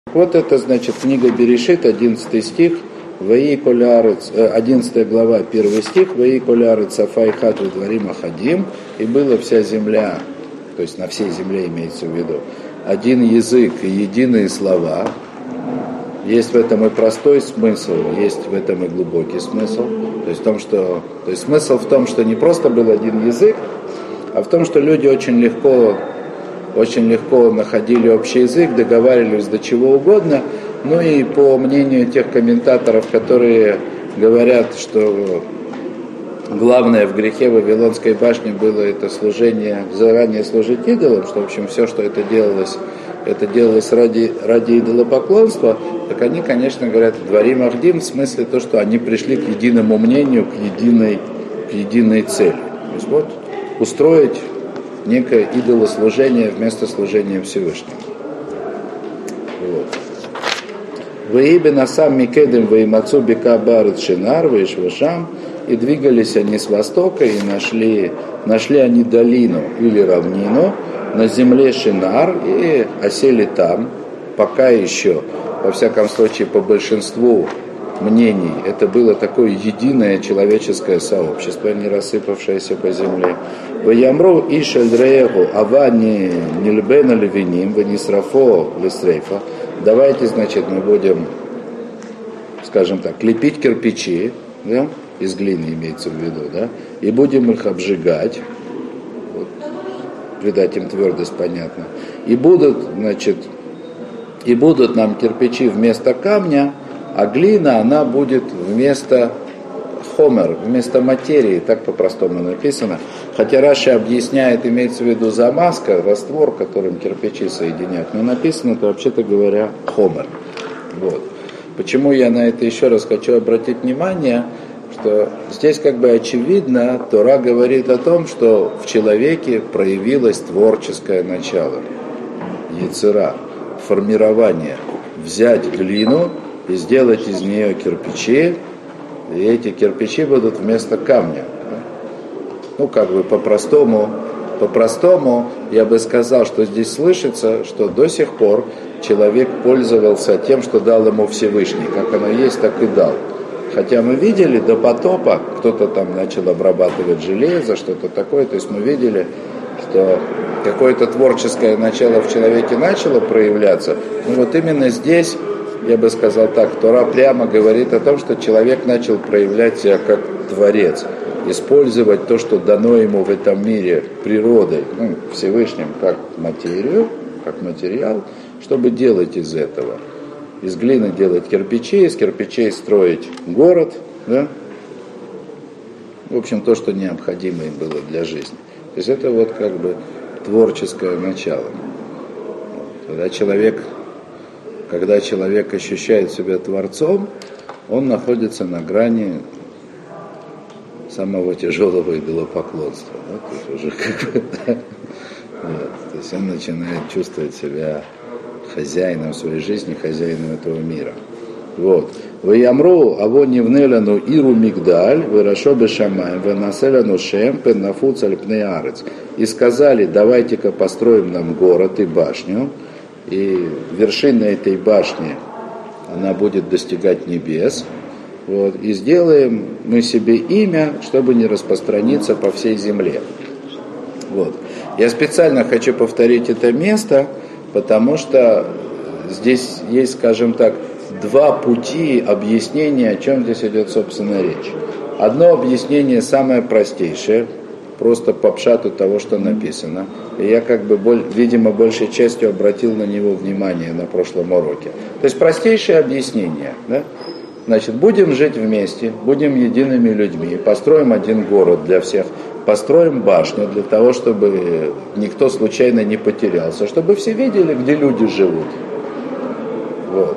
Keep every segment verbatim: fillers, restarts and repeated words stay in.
Вот это, значит, книга Берешит, одиннадцатый стих, Ваи колярец, одиннадцатая глава, первый стих, Ваи колярец Сафай хат дворим ахадим, и была вся земля, то есть на всей земле имеется в виду, один язык и единые слова. Есть в этом и простой смысл, есть в этом и глубокий смысл. То есть, в том, что, то есть смысл в том, что не просто был один язык, а в том, что люди очень легко, очень легко находили общий язык, договаривались до чего угодно. Ну и по мнению тех комментаторов, которые говорят, что главное в грехе Вавилонской башни было это служение, заранее служить идолам, что, в общем, все, что это делалось, это делалось ради, ради идолопоклонства, так они, конечно, говорят, дворим ахдим, в смысле то, что они пришли к единому мнению, к единой, к единой цели. То есть вот устроить некое идолослужение вместо служения Всевышнему. Вот. Ваибе насам микедем ваимацу бека барет шинар ваишвашам, и двигались они с востока, и нашли, нашли они долину или равнину на земле Шинар, и осели там, пока еще, во всяком случае, по большинству мнений, это было такое единое человеческое сообщество, не рассыпавшееся по земле. Ваямру ишельдрегу авани нильбена левиним ванисрафо лисрейфа. Давайте, значит, мы будем, скажем так, лепить кирпичи, да, из глины имеется в виду, да, и будем их обжигать, вот, придать им твердость, понятно, и будут, значит, и будут нам кирпичи вместо камня, а глина, она будет вместо хомер, вместо материи, так по-простому написано. Хотя Раши объясняет, имеется в виду замазка, раствор, которым кирпичи соединят, но написано это, вообще-то говоря, хомер. Вот. Почему я на это еще раз хочу обратить внимание, что здесь как бы очевидно, Тора говорит о том, что в человеке проявилось творческое начало, яцера, формирование, взять глину и сделать из нее кирпичи, и эти кирпичи будут вместо камня. Ну, как бы по-простому, по-простому я бы сказал, что здесь слышится, что до сих пор человек пользовался тем, что дал ему Всевышний, как оно есть, так и дал. Хотя мы видели до потопа, кто-то там начал обрабатывать железо, что-то такое, то есть мы видели, что какое-то творческое начало в человеке начало проявляться. Но вот именно здесь, я бы сказал так, Тора прямо говорит о том, что человек начал проявлять себя как творец, использовать то, что дано ему в этом мире природой, ну, Всевышним, как материю, как материал, чтобы делать из этого. Из глины делать кирпичи, из кирпичей строить город, да? В общем, то, что необходимо им было для жизни. То есть это вот как бы творческое начало. Когда человек, когда человек ощущает себя творцом, он находится на грани самого тяжелого идолопоклонства. Да? То есть уже как бы, да? Вот. То есть он начинает чувствовать себя хозяином своей жизни, хозяином этого мира. Вот. Ваямру аво невнеляну иру мигдаль, вырашо бешамаем, ванаселяну шем, пеннафу цальпней арец. И сказали, давайте-ка построим нам город и башню, и вершина этой башни, она будет достигать небес. Вот. И сделаем мы себе имя, чтобы не распространиться по всей земле. Вот. Я специально хочу повторить это место, потому что здесь есть, скажем так, два пути объяснения, о чем здесь идет, собственно, речь. Одно объяснение самое простейшее, просто по пшату того, что написано. И я, как бы, видимо, большей частью обратил на него внимание на прошлом уроке. То есть простейшее объяснение. Да? Значит, будем жить вместе, будем едиными людьми, построим один город для всех, построим башню для того, чтобы никто случайно не потерялся, чтобы все видели, где люди живут. Вот.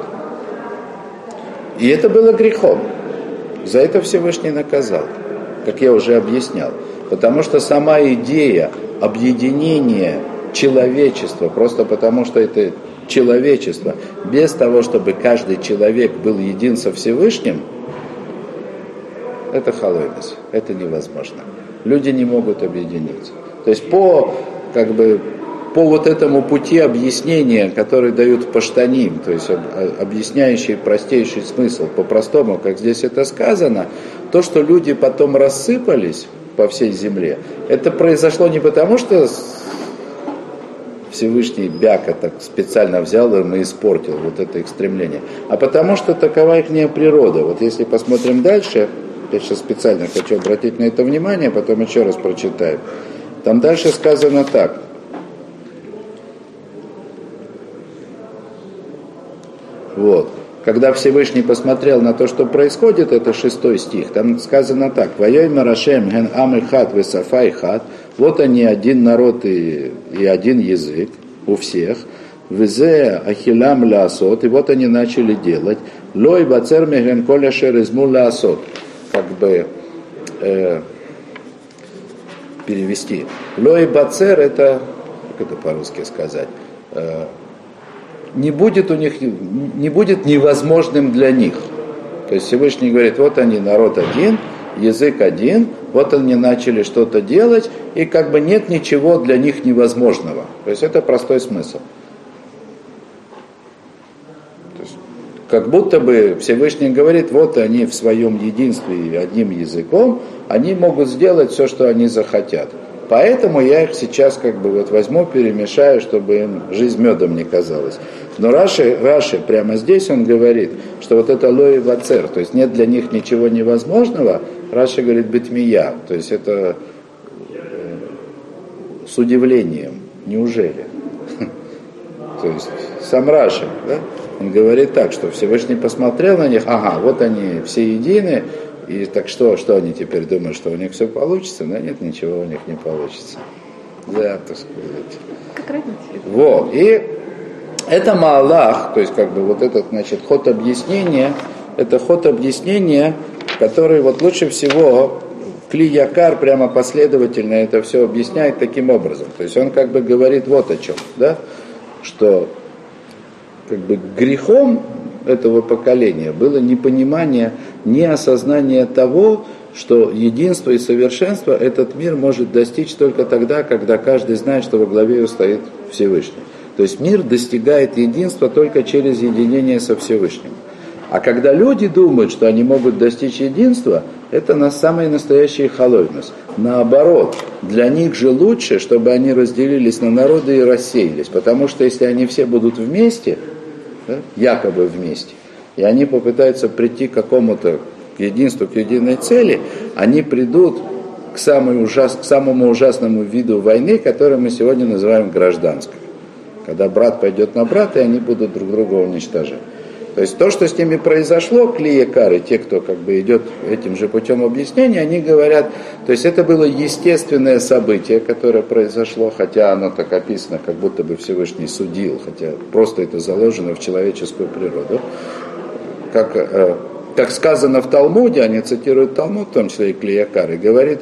И это было грехом. За это Всевышний наказал, как я уже объяснял. Потому что сама идея объединения человечества, просто потому что это человечество, без того, чтобы каждый человек был един со Всевышним, это халоймес, это невозможно. Люди не могут объединиться. То есть по, как бы, по вот этому пути объяснения, который дают паштаним, то есть объясняющий простейший смысл, по-простому, как здесь это сказано, то, что люди потом рассыпались по всей земле, это произошло не потому, что Всевышний бяка так специально взял им и испортил вот это их стремление, а потому что такова их природа. Вот если посмотрим дальше, я сейчас специально хочу обратить на это внимание, потом еще раз прочитаю. Там дальше сказано так. Вот. Когда Всевышний посмотрел на то, что происходит, это шестой стих, там сказано так: «Вайоймер Ашем ген ам эхад весафа эхад». Вот они, один народ и, и один язык у всех. «Везе ахилам лаасот». И вот они начали делать. «Лой бацер меген коля шерезму лаасот». Как бы э, перевести. «Лой бацер» это, как это по-русски сказать, э, не будет у них, не будет невозможным для них. То есть Всевышний говорит, вот они, народ один, язык один, вот они начали что-то делать, и как бы нет ничего для них невозможного. То есть это простой смысл. То есть, как будто бы Всевышний говорит, вот они в своем единстве и одним языком, они могут сделать все, что они захотят. Поэтому я их сейчас как бы вот возьму, перемешаю, чтобы им жизнь медом не казалась. Но Раши, Раши прямо здесь он говорит, что вот это лои вацер, то есть нет для них ничего невозможного. Раши говорит битмия, то есть это э, с удивлением, неужели? То есть сам Раши, да? Он говорит так, что Всевышний посмотрел на них, ага, вот они все едины, и так что, что они теперь думают, что у них все получится? Да нет, ничего у них не получится. Да, так сказать. Как родители. Вот, и это маалах, то есть как бы вот этот, значит, ход объяснения, это ход объяснения, который вот лучше всего Кли Якар прямо последовательно это все объясняет таким образом. То есть он как бы говорит вот о чем, да, что как бы грехом этого поколения было непонимание, неосознание того, что единство и совершенство этот мир может достичь только тогда, когда каждый знает, что во главе его стоит Всевышний. То есть мир достигает единства только через единение со Всевышним. А когда люди думают, что они могут достичь единства, это на самый настоящий халойнус. Наоборот, для них же лучше, чтобы они разделились на народы и рассеялись. Потому что если они все будут вместе, да, якобы вместе, и они попытаются прийти к какому-то единству, к единой цели, они придут к, самой ужас, к самому ужасному виду войны, который мы сегодня называем гражданской. Когда брат пойдет на брата, и они будут друг друга уничтожать. То есть то, что с ними произошло, Кли Якар, и те, кто как бы идет этим же путем объяснения, они говорят, то есть это было естественное событие, которое произошло, хотя оно так описано, как будто бы Всевышний судил, хотя просто это заложено в человеческую природу. Как, э, как сказано в Талмуде, они цитируют Талмуд, в том числе и Кли Якар, и говорит,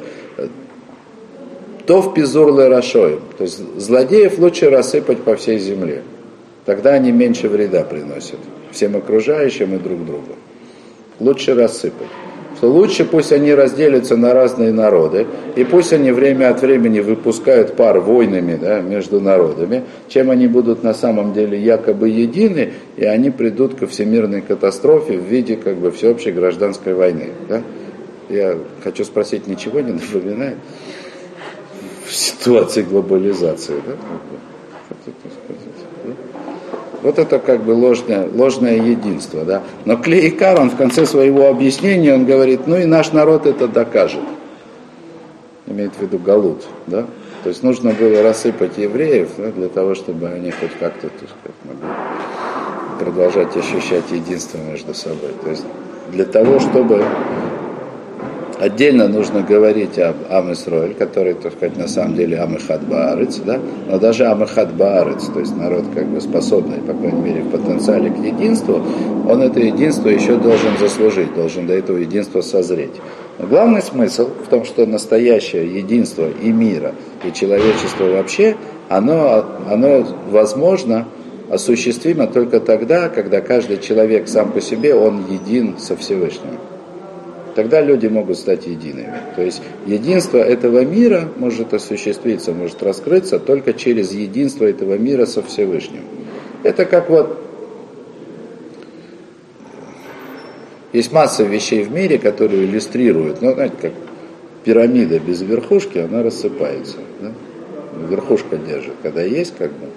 «Тов пизур лерашоим», то есть злодеев лучше рассыпать по всей земле, тогда они меньше вреда приносят всем окружающим и друг другу. Лучше рассыпать. Что лучше пусть они разделятся на разные народы, и пусть они время от времени выпускают пар войнами, да, между народами, чем они будут на самом деле якобы едины, и они придут ко всемирной катастрофе в виде как бы всеобщей гражданской войны. Да? Я хочу спросить, ничего не напоминает в ситуации глобализации? Да? Вот это как бы ложное, ложное единство, да. Но Кли Якар, он в конце своего объяснения, он говорит, ну и наш народ это докажет. Имеет в виду Галут, да. То есть нужно было рассыпать евреев, да, для того, чтобы они хоть как-то, так сказать, могли продолжать ощущать единство между собой. То есть для того, чтобы отдельно нужно говорить об Ам Исроэль, который, так сказать, на самом деле Ам Эхад Баарец, да? Но даже Ам Эхад Баарец, то есть народ как бы способный, по крайней мере, в потенциале к единству, он это единство еще должен заслужить, должен до этого единства созреть. Но главный смысл в том, что настоящее единство и мира, и человечества вообще, оно, оно возможно, осуществимо только тогда, когда каждый человек сам по себе, он един со Всевышним. тогда люди могут стать едиными. То есть единство этого мира может осуществиться, может раскрыться только через единство этого мира со Всевышним. Это как вот есть масса вещей в мире, которые иллюстрируют, ну, знаете, как пирамида без верхушки, она рассыпается. Да? Верхушка держит. Когда есть, как бы,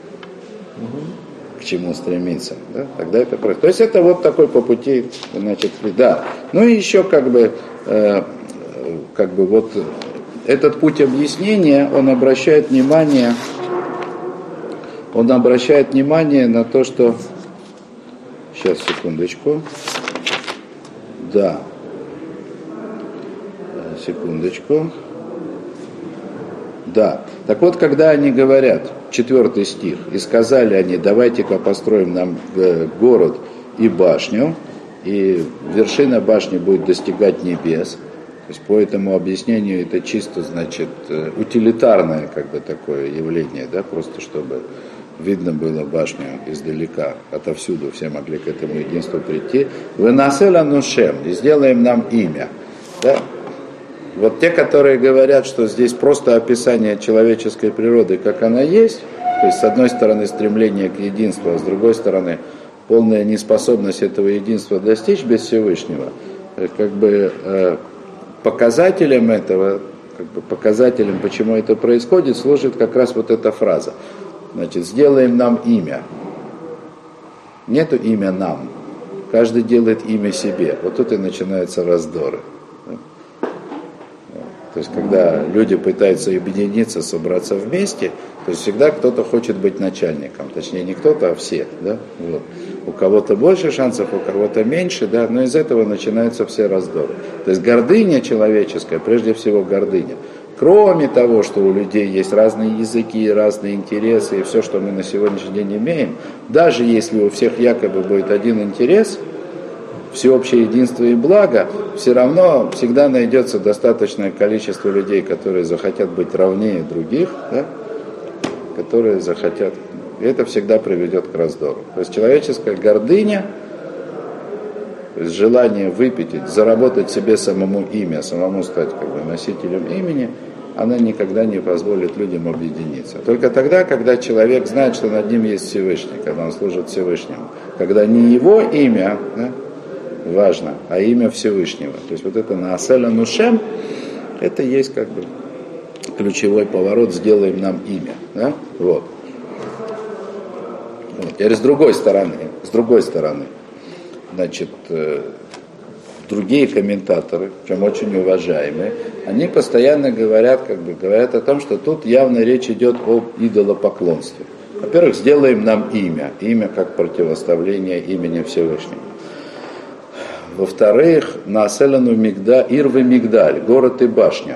к чему стремиться, да? Тогда это происходит. То есть это вот такой по пути, значит, да. Ну и еще как бы, э, как бы вот этот путь объяснения, он обращает внимание, он обращает внимание на то, что, сейчас, секундочку, да, секундочку, да. Так вот, когда они говорят, четвертый стих, и сказали они, давайте-ка построим нам город и башню, и вершина башни будет достигать небес. То есть по этому объяснению это чисто, значит, утилитарное как бы такое явление, да, просто чтобы видно было башню издалека, отовсюду все могли к этому единству прийти. Вынасэла нушем, и сделаем нам имя, да. Вот те, которые говорят, что здесь просто описание человеческой природы, как она есть, то есть с одной стороны стремление к единству, а с другой стороны полная неспособность этого единства достичь без Всевышнего, как бы э, показателем этого, как бы показателем, почему это происходит, служит как раз вот эта фраза. Значит, сделаем нам имя. Нету имя нам. Каждый делает имя себе. Вот тут и начинаются раздоры. То есть, когда люди пытаются объединиться, собраться вместе, то есть всегда кто-то хочет быть начальником. Точнее, не кто-то, а все. Да? Вот. У кого-то больше шансов, у кого-то меньше, да? Но из этого начинаются все раздоры. То есть гордыня человеческая, прежде всего гордыня. Кроме того, что у людей есть разные языки, разные интересы, и все, что мы на сегодняшний день имеем, даже если у всех якобы будет один интерес, всеобщее единство и благо, все равно всегда найдется достаточное количество людей, которые захотят быть равнее других, да? Которые захотят. И это всегда приведет к раздору. То есть человеческая гордыня, то есть желание выпятить, заработать себе самому имя, самому стать как бы носителем имени, она никогда не позволит людям объединиться. Только тогда, когда человек знает, что над ним есть Всевышний, когда он служит Всевышнему, когда не его имя, да, важно, а имя Всевышнего. То есть вот это Нааселя Нушем, это есть как бы ключевой поворот, сделаем нам имя. Да? Вот. Вот. Теперь с другой стороны, с другой стороны, значит, э, другие комментаторы, причем очень уважаемые, они постоянно говорят, как бы, говорят о том, что тут явно речь идет об идолопоклонстве. Во-первых, сделаем нам имя, имя как противоставление имени Всевышнего. Во-вторых, Нааселану Мигда, Ирвы Мигдаль, город и башня.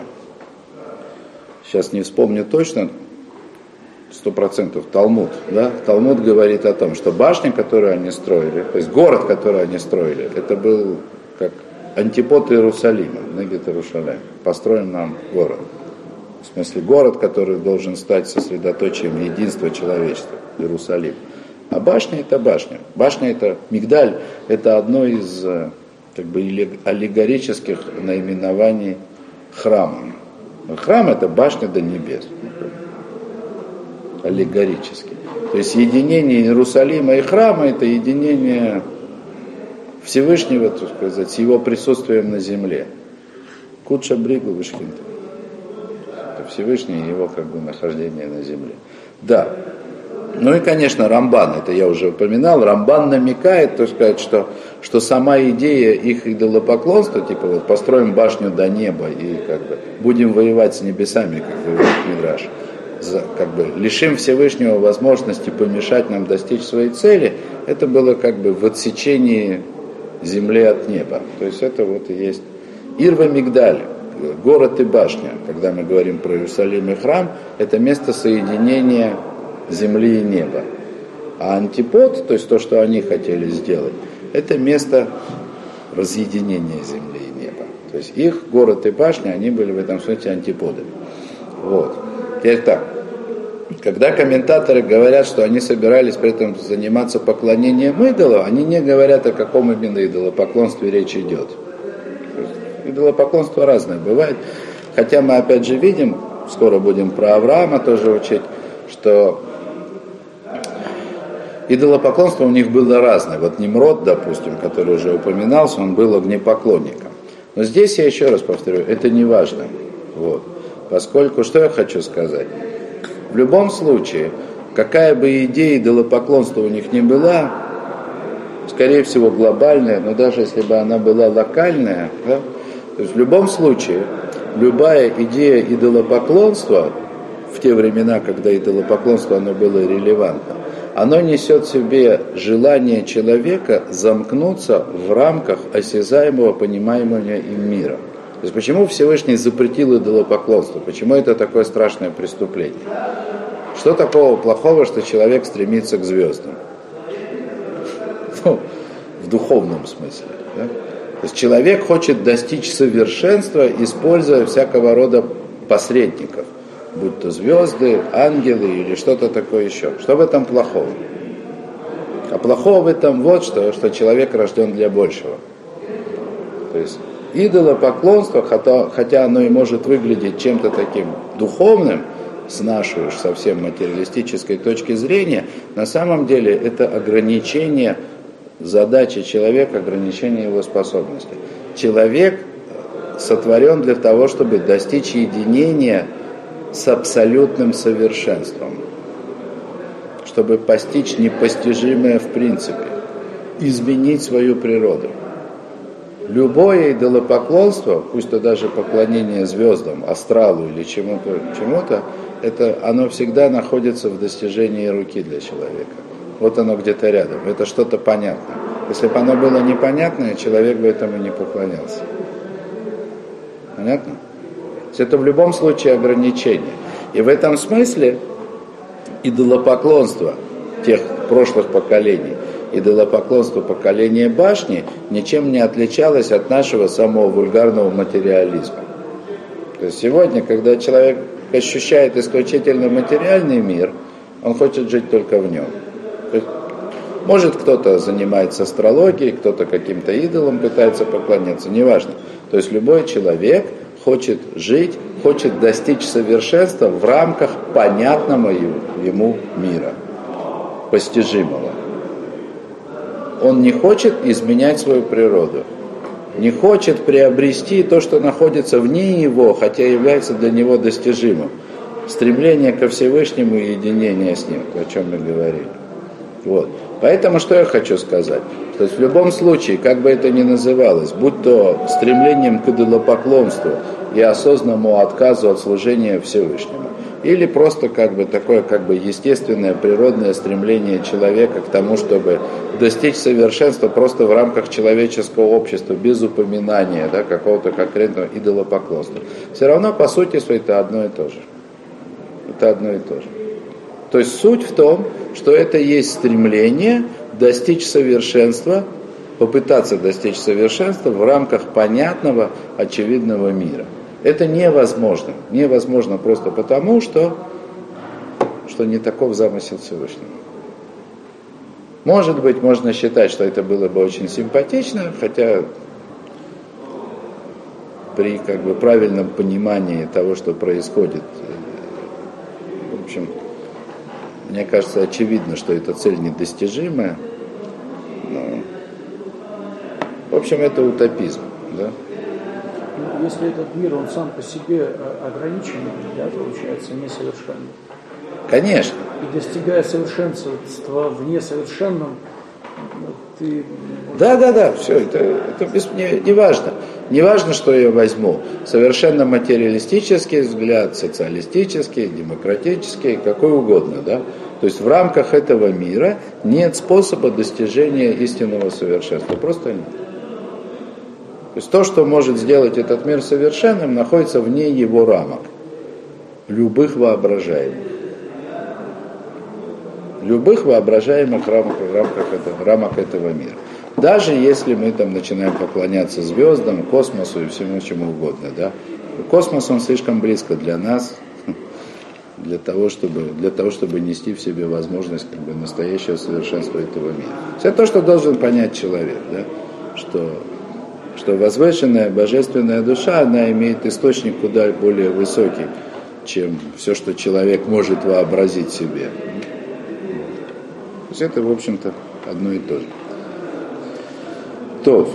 Сейчас не вспомню точно, сто процентов Талмуд. Да? Талмуд говорит о том, что башня, которую они строили, то есть город, который они строили, это был как антипод Иерусалима, Негет Иерушалайм. Построен нам город. В смысле город, который должен стать сосредоточием единства человечества, Иерусалим. А башня это башня. Башня это Мигдаль, это одно из как бы аллегорических наименований храма. Храм это башня до небес. Аллегорически. То есть единение Иерусалима и храма это единение Всевышнего, так сказать, с его присутствием на земле. Кудша Бригу Вишкинта. Это Всевышний и его как бы нахождение на земле. Да. Ну и, конечно, Рамбан, это я уже упоминал, Рамбан намекает, так сказать, что, что сама идея их идолопоклонства, типа вот построим башню до неба и как бы будем воевать с небесами, как говорит Мидраш, за, как бы лишим Всевышнего возможности помешать нам достичь своей цели, это было как бы в отсечении земли от неба. То есть это вот и есть Ирва Мигдаль, город и башня, когда мы говорим про Иерусалим и храм, это место соединения земли и неба. А антипод, то есть то, что они хотели сделать, это место разъединения земли и неба. То есть их город и башня, они были в этом смысле антиподами. Вот. Теперь так. Когда комментаторы говорят, что они собирались при этом заниматься поклонением идолу, они не говорят, о каком именно идолопоклонстве речь идет. Идолопоклонство разное бывает. Хотя мы опять же видим, скоро будем про Авраама тоже учить, что идолопоклонство у них было разное. Вот Нимрод, допустим, который уже упоминался, он был огнепоклонником. Но здесь я еще раз повторю, это не важно. Вот. Поскольку, что я хочу сказать? В любом случае, какая бы идея идолопоклонства у них ни была, скорее всего глобальная, но даже если бы она была локальная, да, то есть в любом случае, любая идея идолопоклонства, в те времена, когда идолопоклонство оно было релевантно, оно несет в себе желание человека замкнуться в рамках осязаемого, понимаемого им мира. То есть почему Всевышний запретил идолопоклонство? Почему это такое страшное преступление? Что такого плохого, что человек стремится к звездам? Ну, в духовном смысле. Да? То есть человек хочет достичь совершенства, используя всякого рода посредников. Будь то звезды, ангелы или что-то такое еще. Что в этом плохого? А плохого в этом вот что, что человек рожден для большего. То есть идолопоклонство, хотя, хотя оно и может выглядеть чем-то таким духовным, с нашей уж совсем материалистической точки зрения, на самом деле это ограничение задачи человека, ограничение его способностей. Человек сотворен для того, чтобы достичь единения с абсолютным совершенством, чтобы постичь непостижимое в принципе, изменить свою природу. Любое идолопоклонство, пусть то даже поклонение звездам, астралу или чему-то, чему-то, это оно всегда находится в достижении руки для человека. Вот оно где-то рядом, это что-то понятное. Если бы оно было непонятное, человек бы этому не поклонялся. Понятно? Это в любом случае ограничение. И в этом смысле идолопоклонство тех прошлых поколений, идолопоклонство поколения башни ничем не отличалось от нашего самого вульгарного материализма. То есть сегодня, когда человек ощущает исключительно материальный мир, он хочет жить только в нем. То есть, может, кто-то занимается астрологией, кто-то каким-то идолом пытается поклоняться, неважно. То есть любой человек хочет жить, хочет достичь совершенства в рамках понятного ему мира, постижимого. Он не хочет изменять свою природу, не хочет приобрести то, что находится вне его, хотя является для него достижимым. Стремление ко Всевышнему и единение с ним, о чем мы говорили. Вот. Поэтому что я хочу сказать? То есть в любом случае, как бы это ни называлось, будь то стремлением к идолопоклонству и осознанному отказу от служения Всевышнему, или просто как бы такое как бы естественное природное стремление человека к тому, чтобы достичь совершенства просто в рамках человеческого общества, без упоминания, да, какого-то конкретного идолопоклонства. Все равно по сути своей это одно и то же. Это одно и то же. То есть суть в том, что это есть стремление достичь совершенства, попытаться достичь совершенства в рамках понятного, очевидного мира. Это невозможно. Невозможно просто потому, что, что не таков замысел Всевышнего. Может быть, можно считать, что это было бы очень симпатично, хотя при как бы правильном понимании того, что происходит, в общем, мне кажется, очевидно, что эта цель недостижимая. Но, в общем, это утопизм, да? Если этот мир, он сам по себе ограниченный, да, получается, несовершенный. Конечно. И достигая совершенства в несовершенном, ты... Да, да, да, все, это, это не, не важно. Не важно, что я возьму. Совершенно материалистический взгляд, социалистический, демократический, какой угодно, да. То есть в рамках этого мира нет способа достижения истинного совершенства. Просто нет. То есть то, что может сделать этот мир совершенным, находится вне его рамок. Любых воображаемых. Любых воображаемых рамок, рамках этого, рамок этого мира. Даже если мы там начинаем поклоняться звездам, космосу и всему чему угодно. Да? Космос, он слишком близко для нас, для того, чтобы, для того, чтобы нести в себе возможность как бы, настоящего совершенства этого мира. Это то, что должен понять человек, да? Что что возвышенная божественная душа, она имеет источник куда более высокий, чем все, что человек может вообразить себе. То есть это, в общем-то, одно и то же. То,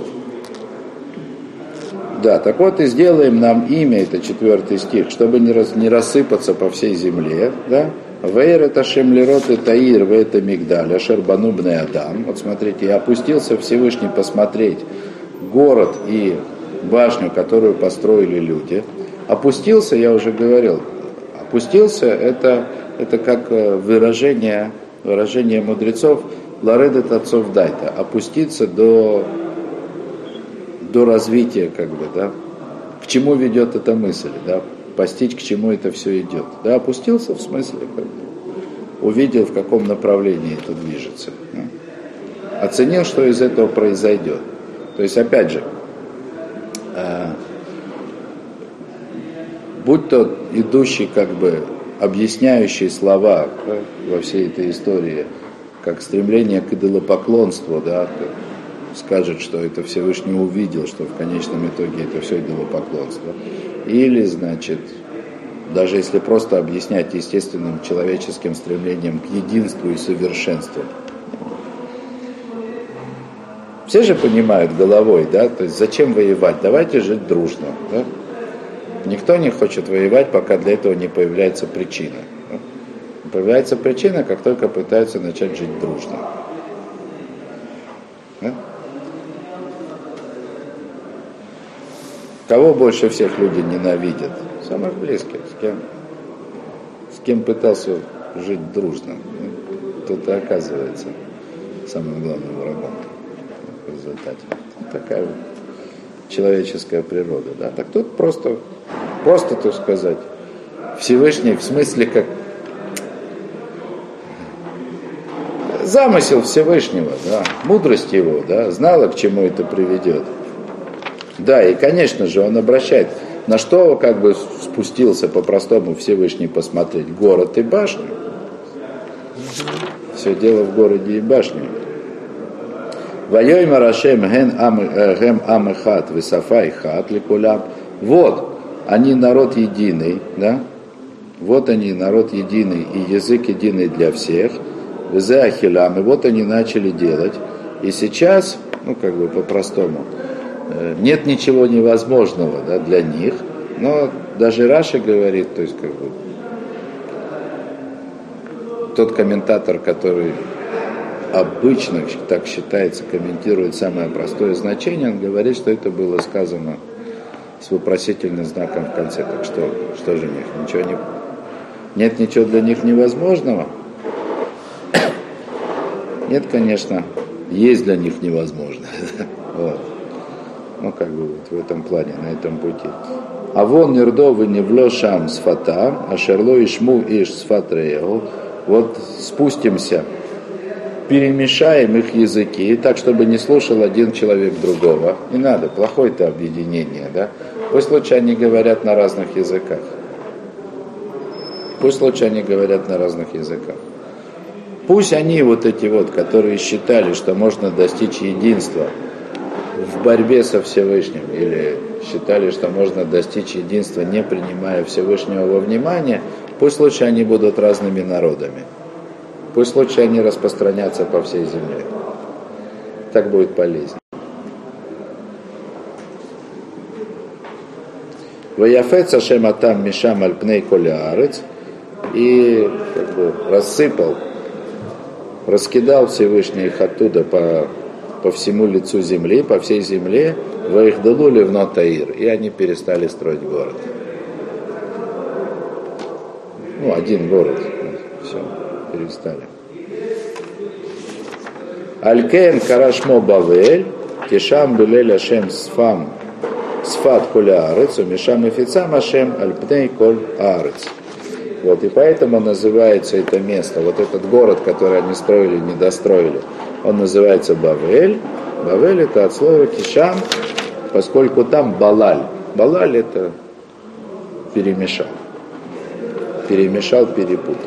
да, так вот и сделаем нам имя, это четвертый стих, чтобы не, раз, не рассыпаться по всей земле, да. Вейр это шемлерот и таир, в это мигдаль, ашер банубный адам. Вот смотрите, я опустился Всевышний посмотреть город и башню, которую построили люди. Опустился, я уже говорил, опустился, это, это как выражение, выражение мудрецов, ларедет отцов дайта, опуститься до, до развития, как бы, да, к чему ведет эта мысль, да, постичь, к чему это все идет. Да, опустился в смысле, как бы, увидел, в каком направлении это движется. Да. Оценил, что из этого произойдет. То есть, опять же, э, будь то идущий, как бы, объясняющий слова, да, во всей этой истории, как стремление к идолопоклонству, да, скажет, что это Всевышний увидел, что в конечном итоге это все идолопоклонство. Или, значит, даже если просто объяснять естественным человеческим стремлением к единству и совершенству. Все же понимают головой, да, то есть зачем воевать, давайте жить дружно, да? Никто не хочет воевать, пока для этого не появляется причина. Да? Появляется причина, как только пытаются начать жить дружно. Да? Кого больше всех люди ненавидят? Самых близких, с кем, с кем пытался жить дружно. Тот и оказывается самым главным врагом в результате. Такая вот человеческая природа. Да? Так тут просто, просто, так сказать, Всевышний, в смысле как замысел Всевышнего, да, мудрость его, да, знала, к чему это приведет. Да, и, конечно же, он обращает, на что как бы спустился по-простому Всевышний посмотреть город и башню. Все дело в городе и башне. Вайой Марашем ген амехат висафай хат ликулям. Вот они народ единый, да? Вот они народ единый и язык единый для всех. Визеахилям. И вот они начали делать. И сейчас, ну как бы по-простому, нет ничего невозможного, да, для них, но даже Раши говорит, то есть как бы тот комментатор, который обычно так считается, комментирует самое простое значение, он говорит, что это было сказано с вопросительным знаком в конце. Так что, что же у них? Ничего не, нет ничего для них невозможного? Нет, конечно, есть для них невозможное. Вот. Ну, как бы вот в этом плане, на этом пути. А вон нирдовы не влошам сфата, а шерло и шму иш сфатрео. Вот спустимся, перемешаем их языки, так, чтобы не слушал один человек другого. Не надо, плохое-то объединение, да? Пусть лучше они говорят на разных языках. Пусть лучше они говорят на разных языках. Пусть они вот эти вот, которые считали, что можно достичь единства в борьбе со Всевышним, или считали, что можно достичь единства, не принимая Всевышнего во внимание, пусть лучше они будут разными народами. Пусть лучше они распространятся по всей земле. Так будет полезнее. Ваяфет сашем атам мишам альпней коля арец, и как бы рассыпал, раскидал Всевышний их оттуда по по всему лицу земли, по всей земле, в их далули в Нотаир, и они перестали строить город. Ну, один город, все, перестали. Алькен карашмо бавель, тишам белель ашем сфам, сфат коля арец, умешам эфицам ашем альпней коль арец. Вот, и поэтому называется это место, вот этот город, который они строили, не достроили, он называется Бавель. Бавель это от слова кишам, поскольку там балаль. Балаль это перемешал. Перемешал, перепутал.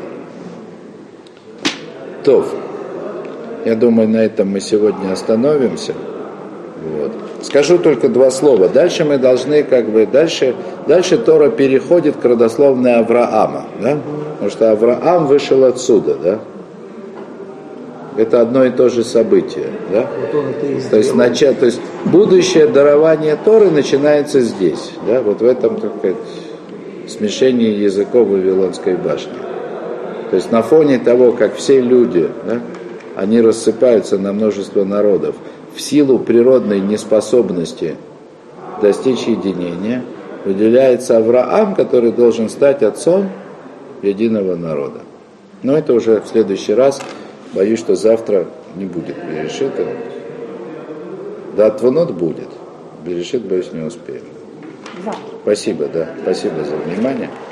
То, я думаю, на этом мы сегодня остановимся. Вот. Скажу только два слова. Дальше мы должны, как бы, дальше, дальше Тора переходит к родословной Авраама, да? Потому что Авраам вышел отсюда, да? Это одно и то же событие, да? То есть, начало, то есть будущее дарование Торы начинается здесь, да? Вот в этом, так сказать, смешении языков Вавилонской башни. То есть на фоне того, как все люди, да, они рассыпаются на множество народов, в силу природной неспособности достичь единения, выделяется Авраам, который должен стать отцом единого народа. Но это уже в следующий раз. Боюсь, что завтра не будет Берешита. Да, Твунот будет. Берешит, боюсь, не успеем. Спасибо, да. Спасибо за внимание.